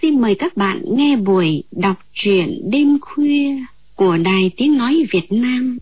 xin mời các bạn nghe buổi đọc truyện đêm khuya của Đài Tiếng Nói Việt Nam.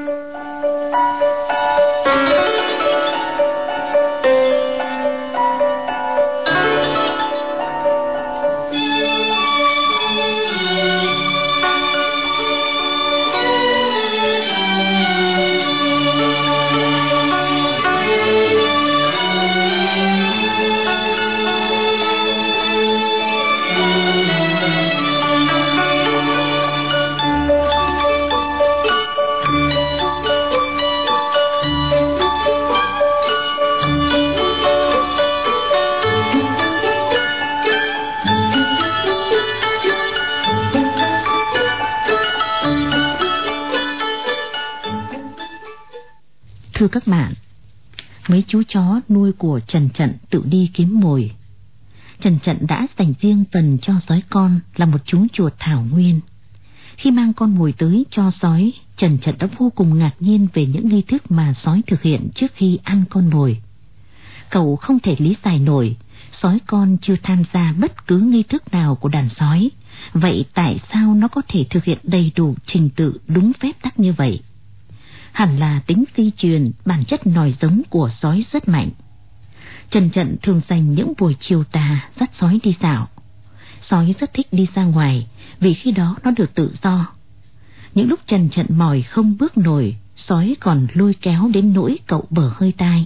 Thưa các bạn, mấy chú chó nuôi của Trần Trận tự đi kiếm mồi. Trần Trận đã dành riêng phần cho sói con là một chú chuột thảo nguyên. Khi mang con mồi tới cho sói, Trần Trận đã vô cùng ngạc nhiên về những nghi thức mà sói thực hiện trước khi ăn con mồi. Cậu không thể lý giải nổi, sói con chưa tham gia bất cứ nghi thức nào của đàn sói, vậy tại sao nó có thể thực hiện đầy đủ trình tự đúng phép tắc như vậy? Hẳn là tính di truyền, bản chất nòi giống của sói rất mạnh. Trần Trận thường dành những buổi chiều tà dắt sói đi dạo. Sói rất thích đi ra ngoài, vì khi đó nó được tự do. Những lúc Trần Trận mỏi không bước nổi, sói còn lôi kéo đến nỗi cậu bở hơi tai.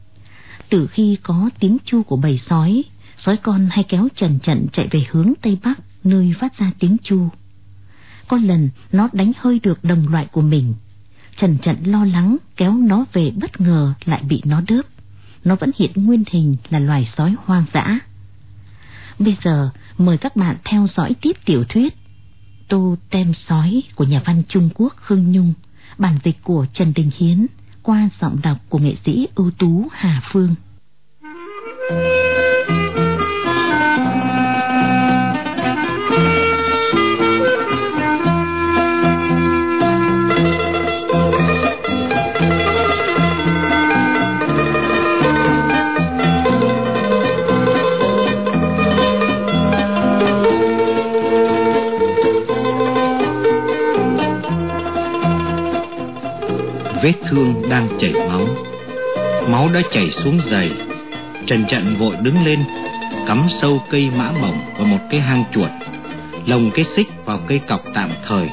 Từ khi có tiếng chu của bầy sói, sói con hay kéo Trần Trận chạy về hướng Tây Bắc, nơi phát ra tiếng chu. Có lần nó đánh hơi được đồng loại của mình. Trần Trận lo lắng kéo nó về, bất ngờ lại bị nó đớp. Nó vẫn hiện nguyên hình là loài sói hoang dã. Bây giờ mời các bạn theo dõi tiếp tiểu thuyết Tô Tem Sói của nhà văn Trung Quốc Khương Nhung, bản dịch của Trần Đình Hiến qua giọng đọc của nghệ sĩ ưu tú Hà Phương. Vết thương đang chảy máu. Máu đã chảy xuống giày. Trần Trận vội đứng lên, cắm sâu cây mã bổng vào một cái hang chuột, lồng cái xích vào cây cọc tạm thời.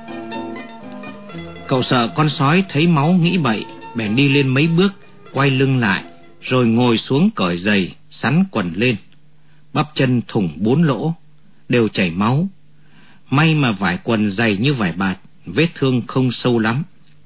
Cậu sợ con sói thấy máu nghĩ bậy, bèn đi lên mấy bước, quay lưng lại, rồi ngồi xuống cởi giày, sắn quần lên. Bắp chân thủng 4 lỗ, đều chảy máu. May mà vải quần dày như vải bạt, vết thương không sâu lắm.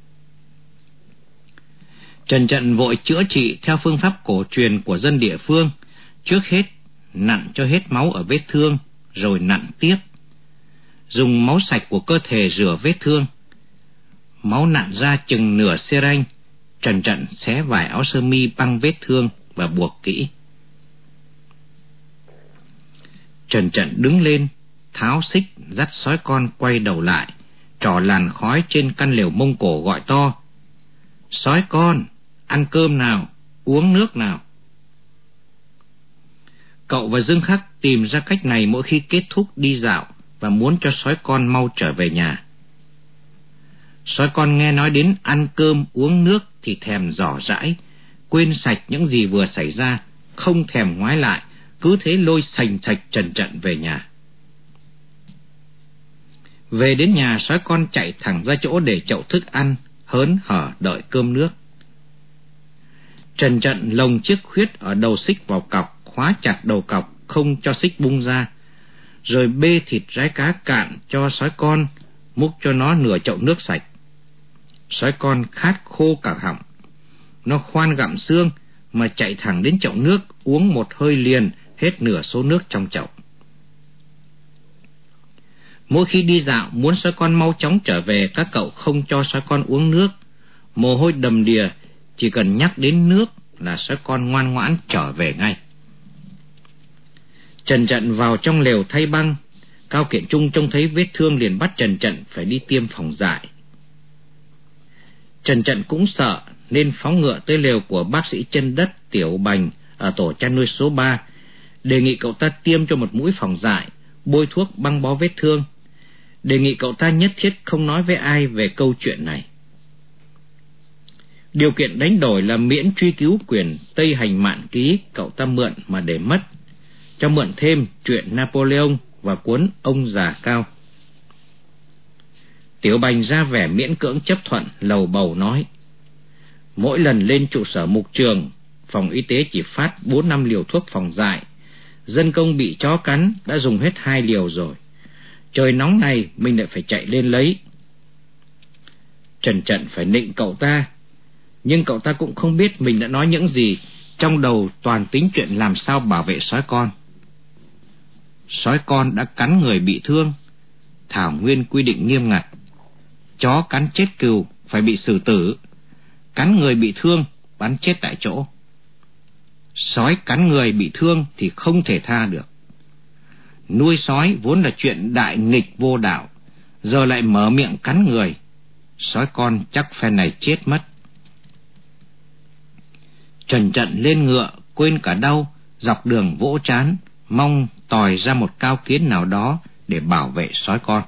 Trần Trận vội chữa trị theo phương pháp cổ truyền của dân địa phương. Trước hết nặn cho hết máu ở vết thương, rồi nặn tiếp. Dùng máu sạch của cơ thể rửa vết thương. Máu nặn ra chừng nửa xê ranh, Trần Trận xé vải áo sơ mi băng vết thương và buộc kỹ. Trần Trận đứng lên, tháo xích, dắt sói con quay đầu lại, trỏ làn khói trên căn lều Mông Cổ gọi to: "Sói con, ăn cơm nào, uống nước nào." Cậu và Dương Khắc tìm ra cách này mỗi khi kết thúc đi dạo và muốn cho sói con mau trở về nhà. Sói con nghe nói đến ăn cơm uống nước thì thèm rỏ rãi, quên sạch những gì vừa xảy ra, không thèm ngoái lại, cứ thế lôi sành sạch Trần Trận về nhà. Về đến nhà, sói con chạy thẳng ra chỗ để chậu thức ăn, hớn hở đợi cơm nước. Trần Trận lồng chiếc khuyết ở đầu xích vào cọc, khóa chặt đầu cọc không cho xích bung ra, rồi bê thịt rái cá cạn cho sói con, múc cho nó nửa chậu nước sạch. Sói con khát khô cả họng, nó khoan gặm xương mà chạy thẳng đến chậu nước, uống một hơi liền hết nửa số nước trong chậu. Mỗi khi đi dạo muốn sói con mau chóng trở về, các cậu không cho sói con uống nước. Mồ hôi đầm đìa, chỉ cần nhắc đến nước là sói con ngoan ngoãn trở về ngay. Trần Trận vào trong lều thay băng. Cao Kiện Trung trông thấy vết thương liền bắt Trần Trận phải đi tiêm phòng dại. Trần Trận cũng sợ nên phóng ngựa tới lều của bác sĩ chân đất Tiểu Bành ở tổ chăn nuôi số 3, đề nghị cậu ta tiêm cho một mũi phòng dại, bôi thuốc băng bó vết thương, đề nghị cậu ta nhất thiết không nói với ai về câu chuyện này. Điều kiện đánh đổi là miễn truy cứu quyền Tây Hành Mạn Ký cậu ta mượn mà để mất, cho mượn thêm Chuyện Napoleon và cuốn Ông Già Cao. Tiểu Bành ra vẻ miễn cưỡng chấp thuận, lầu bầu nói: mỗi lần lên trụ sở mục trường, phòng y tế chỉ phát 4-5 liều thuốc phòng dại. Dân công bị chó cắn đã dùng hết 2 liều rồi. Trời nóng này mình lại phải chạy lên lấy. Trần Trận phải nịnh cậu ta, nhưng cậu ta cũng không biết mình đã nói những gì, trong đầu toàn tính chuyện làm sao bảo vệ sói con. Sói con đã cắn người bị thương, Thảo Nguyên quy định nghiêm ngặt. Chó cắn chết cừu phải bị xử tử, cắn người bị thương bắn chết tại chỗ. Sói cắn người bị thương thì không thể tha được. Nuôi sói vốn là chuyện đại nghịch vô đạo, giờ lại mở miệng cắn người, sói con chắc phen này chết mất. Trần Trận lên ngựa quên cả đau, dọc đường vỗ trán, mong tòi ra một cao kiến nào đó để bảo vệ sói con.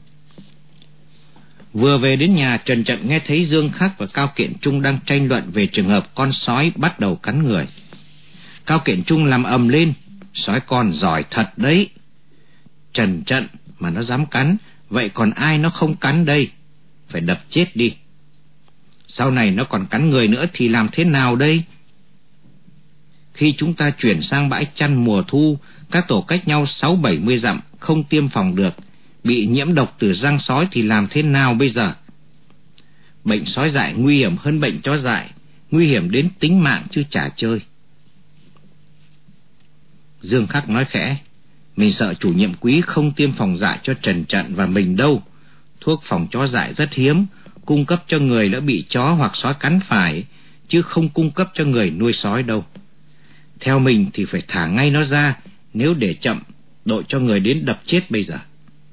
Vừa về đến nhà, Trần Trận nghe thấy Dương Khắc và Cao Kiện Trung đang tranh luận về trường hợp con sói bắt đầu cắn người. Cao Kiện Trung làm ầm lên: sói con giỏi thật đấy. Trần Trận mà nó dám cắn, vậy còn ai nó không cắn đây? Phải đập chết đi. Sau này nó còn cắn người nữa thì làm thế nào đây? Khi chúng ta chuyển sang bãi chăn mùa thu, các tổ cách nhau 60-70 dặm, không tiêm phòng được, bị nhiễm độc từ răng sói thì làm thế nào bây giờ? Bệnh sói dại nguy hiểm hơn bệnh chó dại, nguy hiểm đến tính mạng chứ chả chơi. Dương Khắc nói khẽ: mình sợ chủ nhiệm Quý không tiêm phòng dại cho Trần Trận và mình đâu. Thuốc phòng chó dại rất hiếm, cung cấp cho người đã bị chó hoặc sói cắn phải, chứ không cung cấp cho người nuôi sói đâu. Theo mình thì phải thả ngay nó ra, nếu để chậm, đội cho người đến đập chết bây giờ.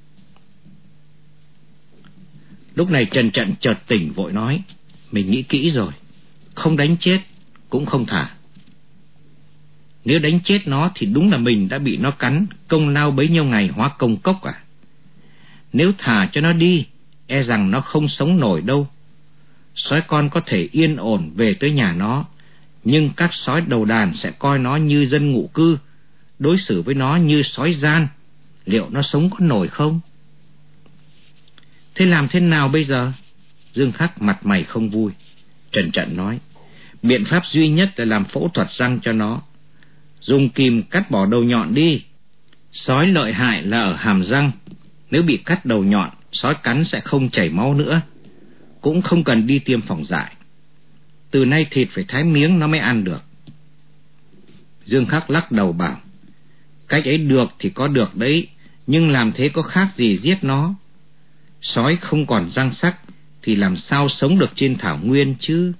Lúc này Trần Trận chợt tỉnh vội nói: mình nghĩ kỹ rồi, không đánh chết cũng không thả. Nếu đánh chết nó thì đúng là mình đã bị nó cắn, công lao bấy nhiêu ngày hóa công cốc à. Nếu thả cho nó đi, e rằng nó không sống nổi đâu. Sói con có thể yên ổn về tới nhà nó, nhưng các sói đầu đàn sẽ coi nó như dân ngụ cư, đối xử với nó như sói gian. Liệu nó sống có nổi không? Thế làm thế nào bây giờ? Dương Khắc mặt mày không vui. Trần Trận nói: biện pháp duy nhất là làm phẫu thuật răng cho nó, dùng kìm cắt bỏ đầu nhọn đi. Sói lợi hại là ở hàm răng, nếu bị cắt đầu nhọn, sói cắn sẽ không chảy máu nữa, cũng không cần đi tiêm phòng dại. Từ nay thịt phải thái miếng nó mới ăn được. Dương Khắc lắc đầu bảo: cách ấy được thì có được đấy, nhưng làm thế có khác gì giết nó. Sói không còn răng sắc thì làm sao sống được trên thảo nguyên chứ.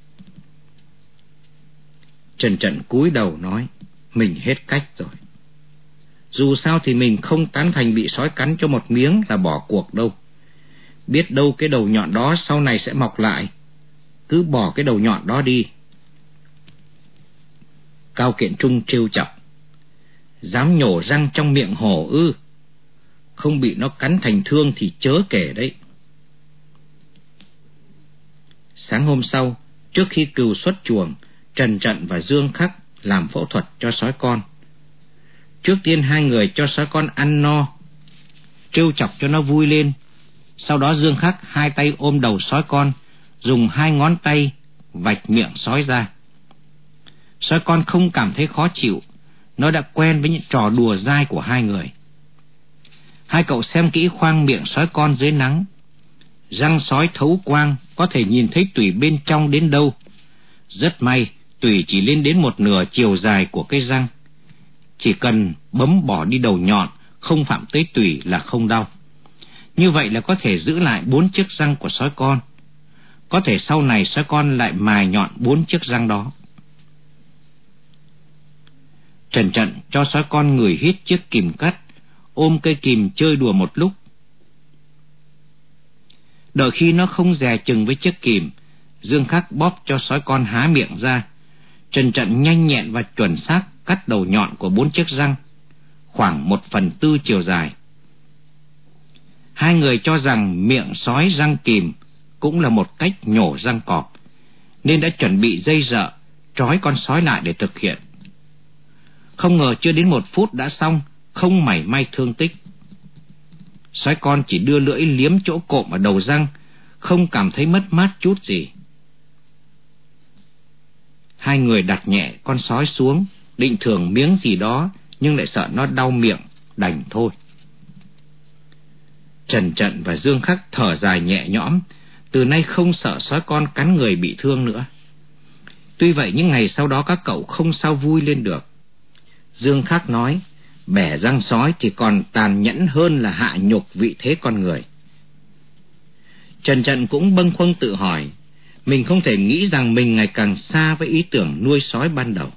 Trần Trận cúi đầu nói: mình hết cách rồi. Dù sao thì mình không tán thành bị sói cắn cho một miếng là bỏ cuộc đâu. Biết đâu cái đầu nhọn đó sau này sẽ mọc lại, cứ bỏ cái đầu nhọn đó đi. Cao Kiện Trung trêu chọc: dám nhổ răng trong miệng hổ ư? Không bị nó cắn thành thương thì chớ kể đấy. Sáng hôm sau, trước khi cừu xuất chuồng, Trần Trận và Dương Khắc làm phẫu thuật cho sói con. Trước tiên hai người cho sói con ăn no, trêu chọc cho nó vui lên. Sau đó Dương Khắc hai tay ôm đầu sói con, dùng 2 ngón tay vạch miệng sói ra. Sói con không cảm thấy khó chịu, nó đã quen với những trò đùa dai của hai người. Hai cậu xem kỹ khoang miệng sói con dưới nắng. Răng sói thấu quang, có thể nhìn thấy tủy bên trong đến đâu. Rất may, tủy chỉ lên đến 1/2 chiều dài của cái răng. Chỉ cần bấm bỏ đi đầu nhọn, không phạm tới tủy là không đau. Như vậy là có thể giữ lại 4 chiếc răng của sói con. Có thể sau này sói con lại mài nhọn 4 chiếc răng đó. Trần Trận cho sói con ngửi hít chiếc kìm cắt, ôm cây kìm chơi đùa một lúc. Đợi khi nó không dè chừng với chiếc kìm, Dương Khắc bóp cho sói con há miệng ra. Trần Trận nhanh nhẹn và chuẩn xác cắt đầu nhọn của 4 chiếc răng, khoảng 1/4 chiều dài. Hai người cho rằng miệng sói răng kìm cũng là một cách nhổ răng cọp, nên đã chuẩn bị dây rợ trói con sói lại để thực hiện. Không ngờ chưa đến 1 phút đã xong, không mảy may thương tích. Sói con chỉ đưa lưỡi liếm chỗ cộm ở đầu răng, không cảm thấy mất mát chút gì. Hai người đặt nhẹ con sói xuống, định thưởng miếng gì đó, nhưng lại sợ nó đau miệng, đành thôi. Trần Trận và Dương Khắc thở dài nhẹ nhõm, từ nay không sợ sói con cắn người bị thương nữa. Tuy vậy những ngày sau đó các cậu không sao vui lên được. Dương Khắc nói, bẻ răng sói thì còn tàn nhẫn hơn là hạ nhục vị thế con người. Trần Trận cũng bâng khuâng tự hỏi, mình không thể nghĩ rằng mình ngày càng xa với ý tưởng nuôi sói ban đầu.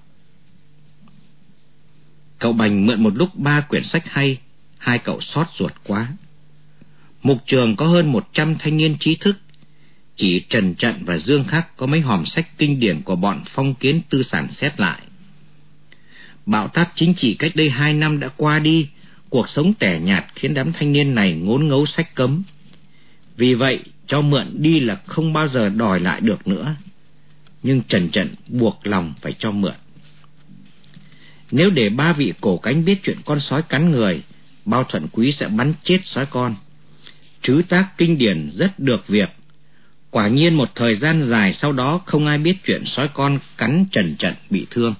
Cậu Bành mượn một lúc 3 quyển sách hay, hai cậu xót ruột quá. Mục trường có hơn 100 thanh niên trí thức, chỉ Trần Trận và Dương Khắc có mấy hòm sách kinh điển của bọn phong kiến tư sản xét lại. Bạo táp chính trị cách đây 2 năm đã qua đi, cuộc sống tẻ nhạt khiến đám thanh niên này ngốn ngấu sách cấm. Vì vậy, cho mượn đi là không bao giờ đòi lại được nữa. Nhưng Trần Trận buộc lòng phải cho mượn. Nếu để 3 vị cổ cánh biết chuyện con sói cắn người, Bao Thuận Quý sẽ bắn chết sói con. Trứ tác kinh điển rất được việc. Quả nhiên một thời gian dài sau đó không ai biết chuyện sói con cắn Trần Trận bị thương.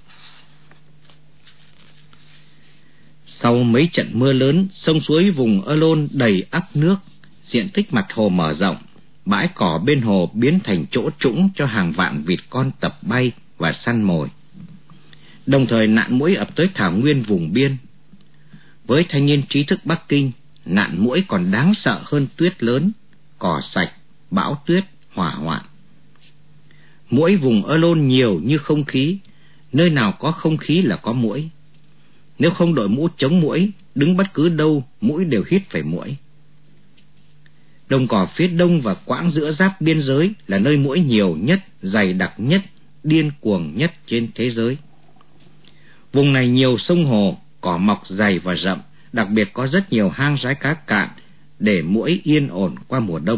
Sau mấy trận mưa lớn, sông suối vùng Ơ Lôn đầy ắp nước, diện tích mặt hồ mở rộng, bãi cỏ bên hồ biến thành chỗ trũng cho hàng vạn vịt con tập bay và săn mồi. Đồng thời nạn muỗi ập tới thảo nguyên vùng biên. Với thanh niên trí thức Bắc Kinh, nạn muỗi còn đáng sợ hơn tuyết lớn, cỏ sạch, bão tuyết, hỏa hoạn. Muỗi vùng Ơ Lôn nhiều như không khí, nơi nào có không khí là có muỗi. Nếu không đội mũ chống muỗi, đứng bất cứ đâu, muỗi đều hít phải muỗi. Đồng cỏ phía đông và quãng giữa giáp biên giới là nơi muỗi nhiều nhất, dày đặc nhất, điên cuồng nhất trên thế giới. Vùng này nhiều sông hồ, cỏ mọc dày và rậm, đặc biệt có rất nhiều hang rái cá cạn để muỗi yên ổn qua mùa đông.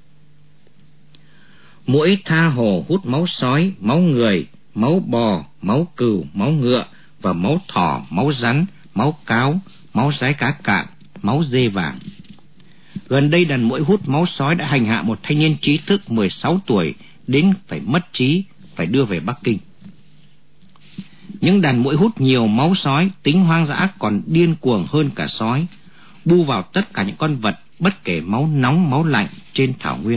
Muỗi tha hồ hút máu sói, máu người, máu bò, máu cừu, máu ngựa và máu thỏ, máu rắn, máu cáo, máu rái cá cạn, máu dê vàng. Gần đây đàn muỗi hút máu sói đã hành hạ một thanh niên trí thức 16 tuổi đến phải mất trí, phải đưa về Bắc Kinh. Những đàn muỗi hút nhiều máu sói, tính hoang dã còn điên cuồng hơn cả sói, bu vào tất cả những con vật bất kể máu nóng máu lạnh trên thảo nguyên.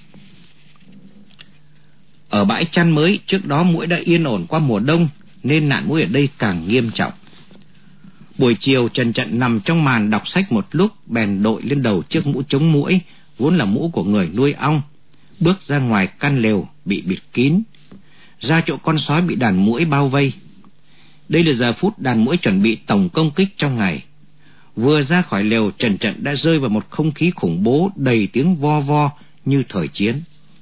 Ở bãi chăn mới, trước đó muỗi đã yên ổn qua mùa đông, nên nạn muỗi ở đây càng nghiêm trọng. Buổi chiều Trần Trận nằm trong màn đọc sách một lúc, bèn đội lên đầu chiếc mũ chống muỗi, vốn là mũ của người nuôi ong, bước ra ngoài căn lều bị bịt kín, ra chỗ con sói bị đàn muỗi bao vây. Đây là giờ phút đàn muỗi chuẩn bị tổng công kích trong ngày. Vừa ra khỏi lều, Trần Trận đã rơi vào một không khí khủng bố đầy tiếng vo vo như thời chiến.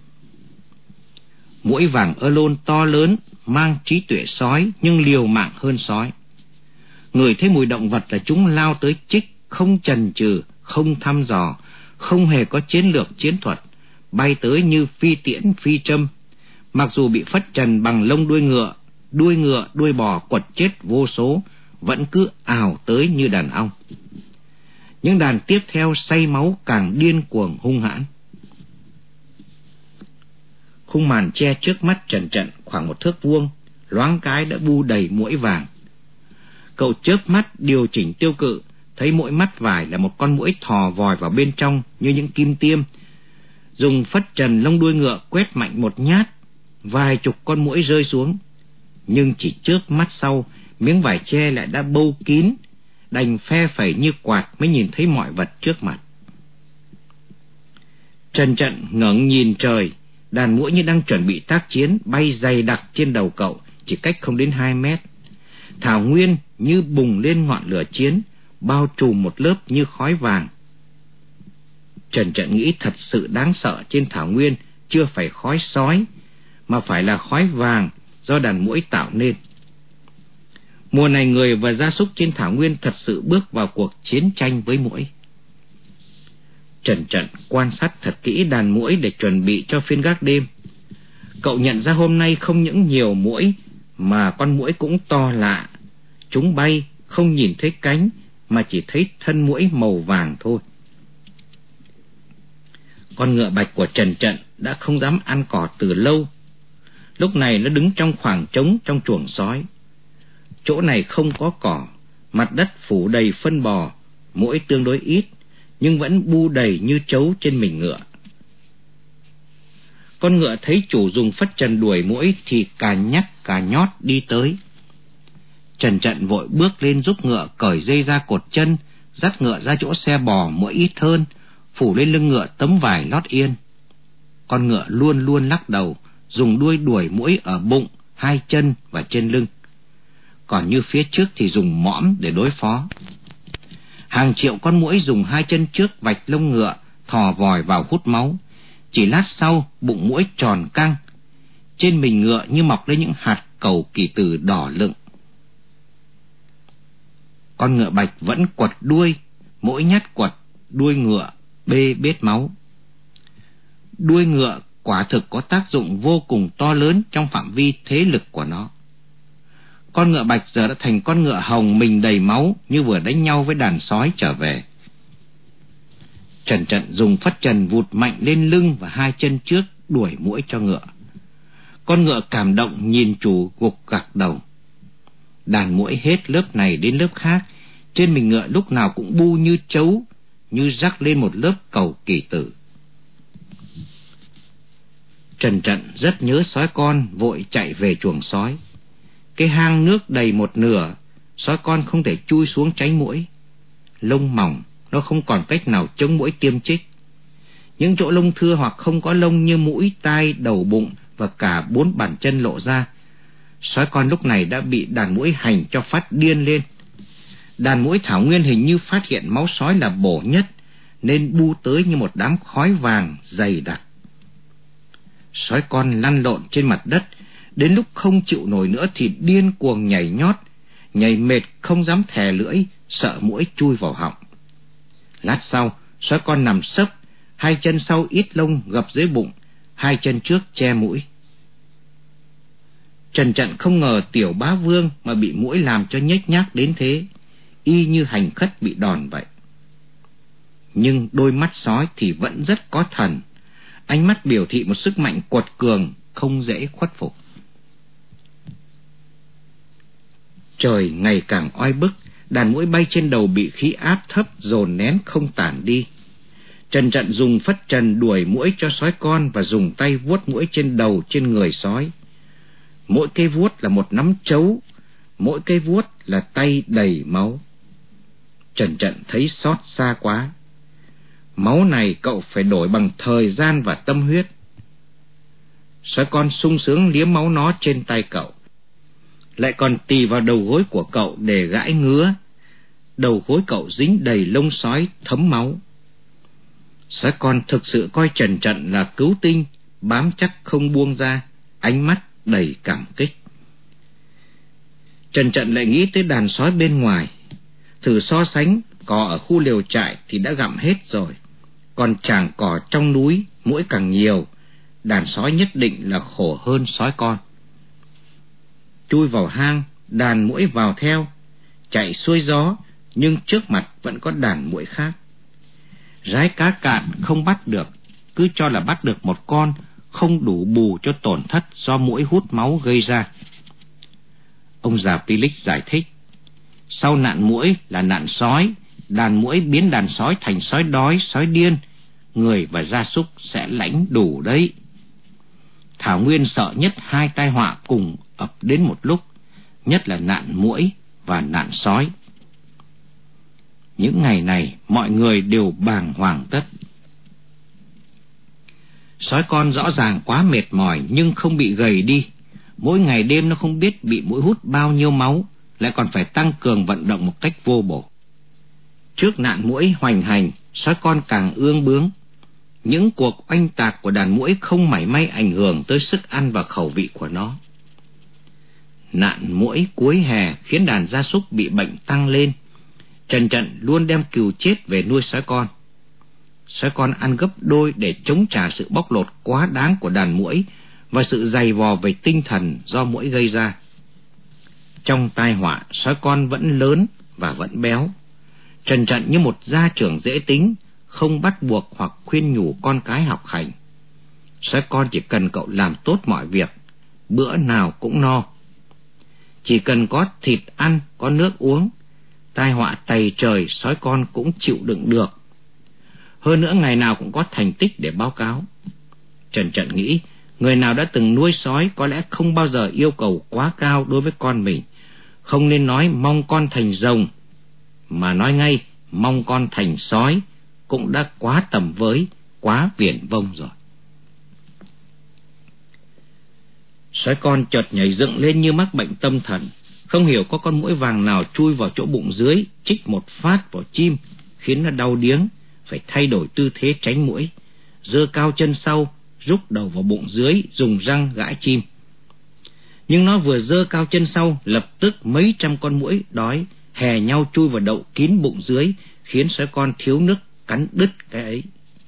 Muỗi vàng Ơ Lôn to lớn, mang trí tuệ sói nhưng liều mạng hơn sói. Người thấy mùi động vật là chúng lao tới chích, không chần chừ, không thăm dò, không hề có chiến lược chiến thuật, bay tới như phi tiễn phi châm. Mặc dù bị phất trần bằng lông đuôi ngựa, đuôi bò quật chết vô số, vẫn cứ ào tới như đàn ong. Những đàn tiếp theo say máu càng điên cuồng hung hãn. Khung màn che trước mắt Trần Trận khoảng 1 thước vuông, loáng cái đã bu đầy muỗi vàng. Cậu chớp mắt điều chỉnh tiêu cự, thấy mỗi mắt vải là một con muỗi thò vòi vào bên trong như những kim tiêm. Dùng phất trần lông đuôi ngựa quét mạnh một nhát, vài chục con muỗi rơi xuống. Nhưng chỉ chớp mắt sau, miếng vải che lại đã bâu kín, đành phe phẩy như quạt mới nhìn thấy mọi vật trước mặt. Trần Trận ngẩng nhìn trời, đàn muỗi như đang chuẩn bị tác chiến, bay dày đặc trên đầu cậu, chỉ cách không đến 2 mét. Thảo nguyên như bùng lên ngọn lửa chiến, bao trùm một lớp như khói vàng. Trần Trận nghĩ thật sự đáng sợ trên thảo nguyên chưa phải khói sói, mà phải là khói vàng do đàn muỗi tạo nên. Mùa này người và gia súc trên thảo nguyên thật sự bước vào cuộc chiến tranh với muỗi. Trần Trận quan sát thật kỹ đàn muỗi để chuẩn bị cho phiên gác đêm. Cậu nhận ra hôm nay không những nhiều muỗi mà con muỗi cũng to lạ. Chúng bay không nhìn thấy cánh mà chỉ thấy thân muỗi màu vàng thôi. Con ngựa bạch của Trần Trận đã không dám ăn cỏ từ lâu. Lúc này nó đứng trong khoảng trống trong chuồng sói. Chỗ này không có cỏ, mặt đất phủ đầy phân bò, muỗi tương đối ít, nhưng vẫn bu đầy như trấu trên mình ngựa. Con ngựa thấy chủ dùng phất trần đuổi muỗi thì cả nhắc cả nhót đi tới. Trần Trận vội bước lên giúp ngựa cởi dây ra cột chân, dắt ngựa ra chỗ xe bò muỗi ít hơn, phủ lên lưng ngựa tấm vải lót yên. Con ngựa luôn luôn lắc đầu, dùng đuôi đuổi muỗi ở bụng, hai chân và trên lưng. Còn như phía trước thì dùng mõm để đối phó. Hàng triệu con muỗi dùng hai chân trước vạch lông ngựa, thò vòi vào hút máu. Chỉ lát sau, bụng muỗi tròn căng, trên mình ngựa như mọc lên những hạt cầu kỳ tử đỏ lựng. Con ngựa bạch vẫn quật đuôi, mỗi nhát quật đuôi ngựa bê bết máu. Đuôi ngựa quả thực có tác dụng vô cùng to lớn trong phạm vi thế lực của nó. Con ngựa bạch giờ đã thành con ngựa hồng mình đầy máu, như vừa đánh nhau với đàn sói trở về. Trần Trận dùng phất trần vụt mạnh lên lưng và hai chân trước đuổi muỗi cho ngựa. Con ngựa cảm động nhìn chủ gục gặc đầu. Đàn muỗi hết lớp này đến lớp khác, trên mình ngựa lúc nào cũng bu như trấu, như rắc lên một lớp cầu kỳ tử. Trần Trận rất nhớ sói con, vội chạy về chuồng sói. Cái hang nước đầy một nửa, sói con không thể chui xuống tránh muỗi. Lông mỏng, nó không còn cách nào chống muỗi tiêm chích. Những chỗ lông thưa hoặc không có lông như mũi, tai, đầu, bụng và cả 4 bàn chân lộ ra, sói con lúc này đã bị đàn muỗi hành cho phát điên lên. Đàn muỗi thảo nguyên hình như phát hiện máu sói là bổ nhất, nên bu tới như một đám khói vàng dày đặc. Sói con lăn lộn trên mặt đất, đến lúc không chịu nổi nữa thì điên cuồng nhảy nhót, nhảy mệt không dám thè lưỡi, sợ muỗi chui vào họng. Lát sau, sói con nằm sấp, hai chân sau ít lông gập dưới bụng, hai chân trước che mũi. Trần Trận không ngờ tiểu bá vương mà bị muỗi làm cho nhếch nhác đến thế, y như hành khất bị đòn vậy. Nhưng đôi mắt sói thì vẫn rất có thần, ánh mắt biểu thị một sức mạnh quật cường không dễ khuất phục. Trời ngày càng oi bức, đàn muỗi bay trên đầu bị khí áp thấp dồn nén không tản đi. Trần Trận dùng phất trần đuổi muỗi cho sói con và dùng tay vuốt muỗi trên đầu trên người sói. Mỗi cây vuốt là một nắm trấu, mỗi cây vuốt là tay đầy máu. Trần Trận thấy xót xa quá. Máu này cậu phải đổi bằng thời gian và tâm huyết. Sói con sung sướng liếm máu nó trên tay cậu, lại còn tì vào đầu gối của cậu để gãi ngứa. Đầu gối cậu dính đầy lông sói thấm máu. Sói con thực sự coi Trần Trận là cứu tinh, bám chắc không buông ra, ánh mắt đầy cảm kích. Trần Trận lại nghĩ tới đàn sói bên ngoài. Thử so sánh, cỏ ở khu liều trại thì đã gặm hết rồi, còn tràng cỏ trong núi muỗi càng nhiều, đàn sói nhất định là khổ hơn sói con. Chui vào hang, đàn muỗi vào theo, chạy xuôi gió, nhưng trước mặt vẫn có đàn muỗi khác. Rái cá cạn không bắt được, cứ cho là bắt được một con, không đủ bù cho tổn thất do muỗi hút máu gây ra. Ông già Pilic giải thích, sau nạn muỗi là nạn sói, đàn muỗi biến đàn sói thành sói đói, sói điên, người và gia súc sẽ lãnh đủ đấy. Thảo nguyên sợ nhất hai tai họa cùng ập đến một lúc, nhất là nạn muỗi và nạn sói. Những ngày này mọi người đều bàng hoàng tất. Sói con rõ ràng quá mệt mỏi nhưng không bị gầy đi. Mỗi ngày đêm nó không biết bị muỗi hút bao nhiêu máu, lại còn phải tăng cường vận động một cách vô bổ. Trước nạn muỗi hoành hành, sói con càng ương bướng. Những cuộc oanh tạc của đàn muỗi không mảy may ảnh hưởng tới sức ăn và khẩu vị của nó. Nạn muỗi cuối hè khiến đàn gia súc bị bệnh tăng lên. Trần Trận luôn đem cừu chết về nuôi sói con. Sói con ăn gấp đôi để chống trả sự bóc lột quá đáng của đàn muỗi và sự dày vò về tinh thần do muỗi gây ra. Trong tai họa, sói con vẫn lớn và vẫn béo. Trần Trận như một gia trưởng dễ tính, không bắt buộc hoặc khuyên nhủ con cái học hành. Sói con chỉ cần cậu làm tốt mọi việc, bữa nào cũng no. Chỉ cần có thịt ăn, có nước uống, tai họa tày trời sói con cũng chịu đựng được. Hơn nữa ngày nào cũng có thành tích để báo cáo. Trần Trận nghĩ, người nào đã từng nuôi sói có lẽ không bao giờ yêu cầu quá cao đối với con mình. Không nên nói mong con thành rồng, mà nói ngay mong con thành sói cũng đã quá tầm với, quá viển vông rồi. Sói con chợt nhảy dựng lên như mắc bệnh tâm thần. Không hiểu có con muỗi vàng nào chui vào chỗ bụng dưới, chích một phát vào chim, khiến nó đau điếng, phải thay đổi tư thế tránh muỗi, giơ cao chân sau, rúc đầu vào bụng dưới, dùng răng gãi chim. Nhưng nó vừa giơ cao chân sau, lập tức mấy trăm con muỗi đói hè nhau chui vào đậu kín bụng dưới, khiến sói con thiếu nước cắn đứt cái ấy.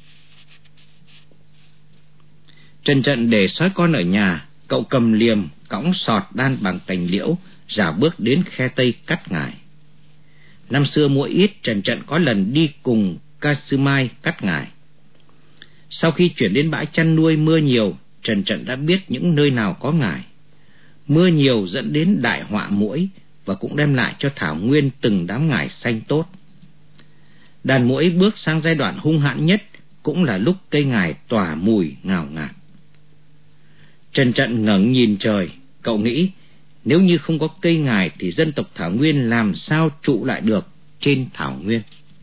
Trần Trận để sói con ở nhà, cậu cầm liềm cõng sọt đan bằng cành liễu, rảo bước đến khe tây cắt ngải. Năm xưa muỗi ít, Trần Trận có lần đi cùng Ca Sư Mai cắt ngải. Sau khi chuyển đến bãi chăn nuôi mưa nhiều, Trần Trận đã biết những nơi nào có ngải. Mưa nhiều dẫn đến đại họa muỗi và cũng đem lại cho thảo nguyên từng đám ngải xanh tốt. Đàn muỗi bước sang giai đoạn hung hãn nhất, cũng là lúc cây ngải tỏa mùi ngào ngạt. Trần Trận ngẩng nhìn trời, cậu nghĩ nếu như không có cây ngải thì dân tộc thảo nguyên làm sao trụ lại được trên thảo nguyên.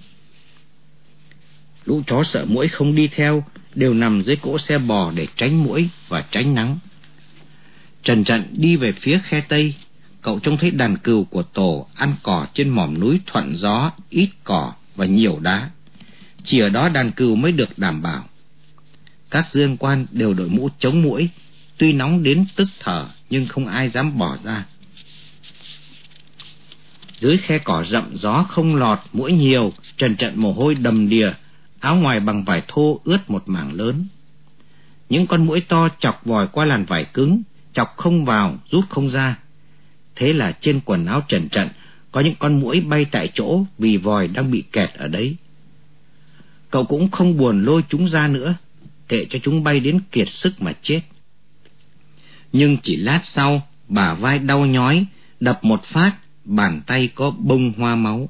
Lũ chó sợ muỗi không đi theo, đều nằm dưới cỗ xe bò để tránh muỗi và tránh nắng. Trần Trận đi về phía khe tây, cậu trông thấy đàn cừu của tổ ăn cỏ trên mỏm núi thuận gió, ít cỏ và nhiều đá. Chỉ ở đó đàn cừu mới được đảm bảo. Các dương quan đều đội mũ chống muỗi, tuy nóng đến tức thở nhưng không ai dám bỏ ra. Dưới khe cỏ rậm gió không lọt, muỗi nhiều, Trần Trận mồ hôi đầm đìa, áo ngoài bằng vải thô ướt một mảng lớn. Những con muỗi to chọc vòi qua làn vải cứng, chọc không vào, rút không ra. Thế là trên quần áo Trần Trận có những con muỗi bay tại chỗ vì vòi đang bị kẹt ở đấy. Cậu cũng không buồn lôi chúng ra nữa, kệ cho chúng bay đến kiệt sức mà chết. Nhưng chỉ lát sau, bả vai đau nhói, đập một phát, bàn tay có bông hoa máu.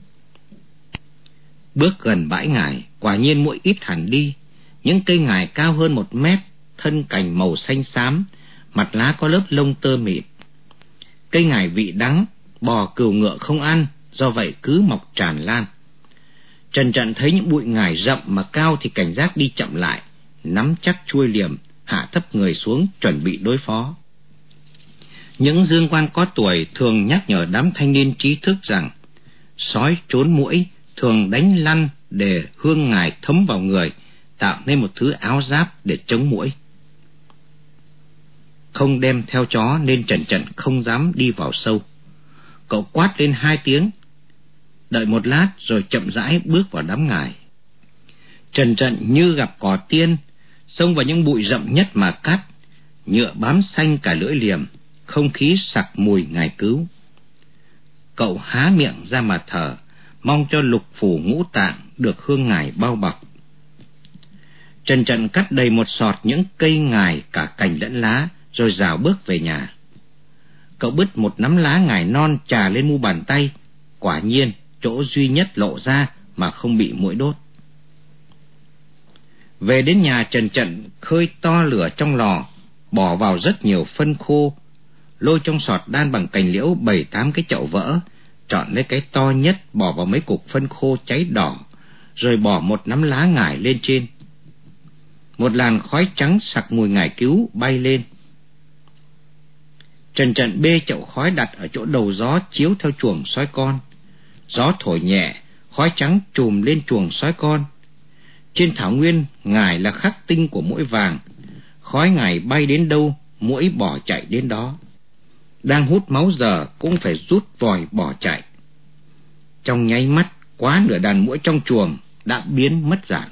Bước gần bãi ngải, quả nhiên muỗi ít hẳn đi. Những cây ngải cao hơn 1 mét, thân cành màu xanh xám, mặt lá có lớp lông tơ mịn. Cây ngải vị đắng, bò cừu ngựa không ăn, do vậy cứ mọc tràn lan. Trần Trận thấy những bụi ngải rậm mà cao thì cảnh giác đi chậm lại, nắm chắc chuôi liềm, hạ thấp người xuống chuẩn bị đối phó. Những dương quan có tuổi thường nhắc nhở đám thanh niên trí thức rằng sói trốn muỗi thường đánh lăn để hương ngải thấm vào người, tạo nên một thứ áo giáp để chống muỗi. Không đem theo chó nên Trần Trận không dám đi vào sâu. Cậu quát lên 2 tiếng, đợi một lát rồi chậm rãi bước vào đám ngải. Trần Trận như gặp cỏ tiên, xông vào những bụi rậm nhất mà cắt, nhựa bám xanh cả lưỡi liềm, không khí sặc mùi ngải cứu. Cậu há miệng ra mà thở, mong cho lục phủ ngũ tạng được hương ngải bao bọc. Trần Trận cắt đầy một sọt những cây ngải cả cành lẫn lá, rồi rảo bước về nhà. Cậu bứt một nắm lá ngải non chà lên mu bàn tay, quả nhiên chỗ duy nhất lộ ra mà không bị muỗi đốt. Về đến nhà, Trần Trận khơi to lửa trong lò, bỏ vào rất nhiều phân khô, lôi trong sọt đan bằng cành liễu 7-8 cái chậu vỡ, chọn lấy cái to nhất bỏ vào mấy cục phân khô cháy đỏ, rồi bỏ một nắm lá ngải lên trên. Một làn khói trắng sặc mùi ngải cứu bay lên. Trần Trận bê chậu khói đặt ở chỗ đầu gió chiếu theo chuồng sói con. Gió thổi nhẹ, khói trắng trùm lên chuồng sói con. Trên thảo nguyên, ngải là khắc tinh của muỗi vàng. Khói ngải bay đến đâu, muỗi bỏ chạy đến đó. đang hút máu giờ cũng phải rút vòi bỏ chạy. Trong nháy mắt, quá nửa đàn muỗi trong chuồng đã biến mất dạng.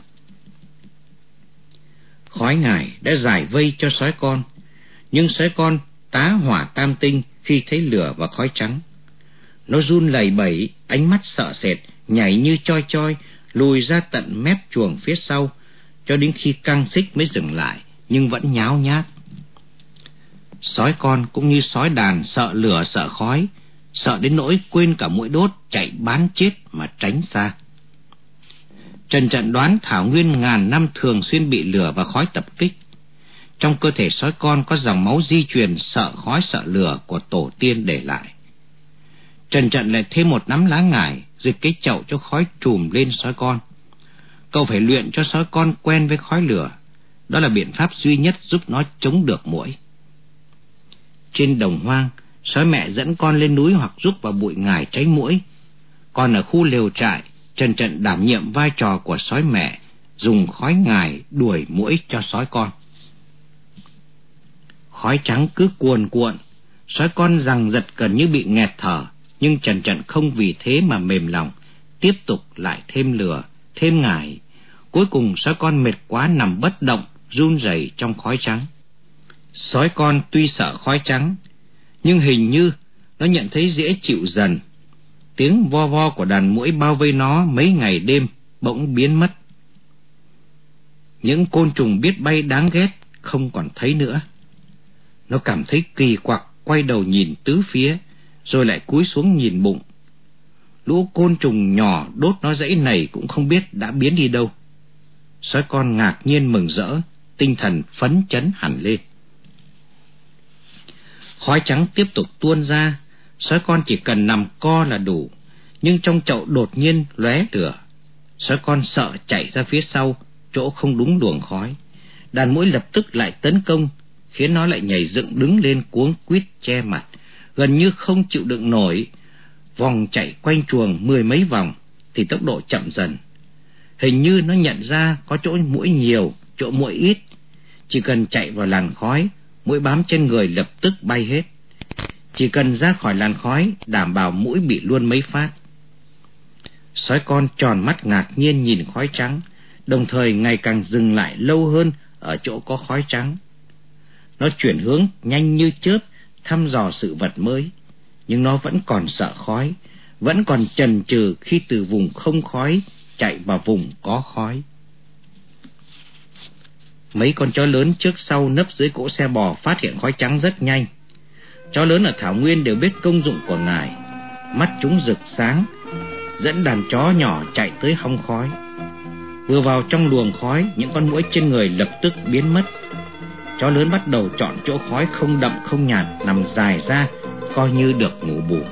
Khói ngải đã giải vây cho sói con, nhưng sói con tá hỏa tam tinh khi thấy lửa và khói trắng. Nó run lẩy bẩy, ánh mắt sợ sệt, nhảy như choi choi, lùi ra tận mép chuồng phía sau, cho đến khi căng xích mới dừng lại, nhưng vẫn nháo nhác. Sói con cũng như sói đàn sợ lửa sợ khói, sợ đến nỗi quên cả muỗi đốt, chạy bán chết mà tránh xa. Trần Trận đoán thảo nguyên ngàn năm thường xuyên bị lửa và khói tập kích. Trong cơ thể sói con có dòng máu di truyền sợ khói sợ lửa của tổ tiên để lại. Trần Trận lại thêm một nắm lá ngải, rồi cái chậu cho khói trùm lên sói con. Cậu phải luyện cho sói con quen với khói lửa. Đó là biện pháp duy nhất giúp nó chống được muỗi. Trên đồng hoang, sói mẹ dẫn con lên núi hoặc rúc vào bụi ngải tránh muỗi. Còn ở khu lều trại, Trần Trận đảm nhiệm vai trò của sói mẹ, dùng khói ngải đuổi muỗi cho sói con. Khói trắng cứ cuồn cuộn, sói con giằng giật gần như bị nghẹt thở, nhưng Trần Trận không vì thế mà mềm lòng, tiếp tục lại thêm lửa, thêm ngải. Cuối cùng sói con mệt quá nằm bất động, run rẩy trong khói trắng. Sói con tuy sợ khói trắng, nhưng hình như nó nhận thấy dễ chịu dần. Tiếng vo vo của đàn muỗi bao vây nó mấy ngày đêm bỗng biến mất. Những côn trùng biết bay đáng ghét không còn thấy nữa. Nó cảm thấy kỳ quặc, quay đầu nhìn tứ phía, rồi lại cúi xuống nhìn bụng. Lũ côn trùng nhỏ đốt nó dãy này cũng không biết đã biến đi đâu. Sói con ngạc nhiên mừng rỡ, tinh thần phấn chấn hẳn lên. Khói trắng tiếp tục tuôn ra, sói con chỉ cần nằm co là đủ, nhưng trong chậu đột nhiên lóe lửa. Sói con sợ chạy ra phía sau, chỗ không đúng luồng khói. Đàn muỗi lập tức lại tấn công, khiến nó lại nhảy dựng đứng lên cuống quýt che mặt, gần như không chịu đựng nổi. Vòng chạy quanh chuồng 10 mấy vòng thì tốc độ chậm dần. Hình như nó nhận ra có chỗ muỗi nhiều, chỗ muỗi ít. Chỉ cần chạy vào làn khói, muỗi bám trên người lập tức bay hết. Chỉ cần ra khỏi làn khói, đảm bảo muỗi bị luôn mấy phát. Sói con tròn mắt ngạc nhiên nhìn khói trắng, đồng thời ngày càng dừng lại lâu hơn ở chỗ có khói trắng. Nó chuyển hướng nhanh như chớp, thăm dò sự vật mới, nhưng nó vẫn còn sợ khói, vẫn còn chần chừ khi từ vùng không khói chạy vào vùng có khói. Mấy con chó lớn trước sau nấp dưới cỗ xe bò phát hiện khói trắng rất nhanh. Chó lớn ở thảo nguyên đều biết công dụng của ngải, mắt chúng rực sáng, dẫn đàn chó nhỏ chạy tới hong khói. Vừa vào trong luồng khói, những con muỗi trên người lập tức biến mất. Chó lớn bắt đầu chọn chỗ khói không đậm không nhạt, nằm dài ra, coi như được ngủ bù.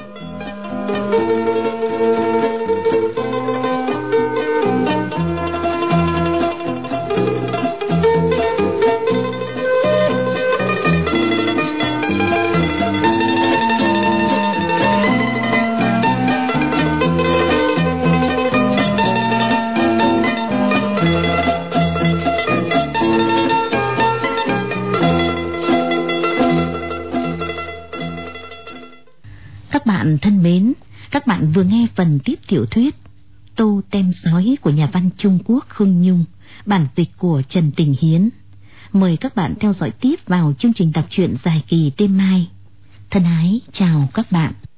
Các bạn thân mến, các bạn vừa nghe phần tiếp tiểu thuyết Tô Tem Sói của nhà văn Trung Quốc Khương Nhung, bản dịch của Trần Tình Hiến. Mời các bạn theo dõi tiếp vào chương trình đọc truyện dài kỳ đêm mai. Thân ái chào các bạn.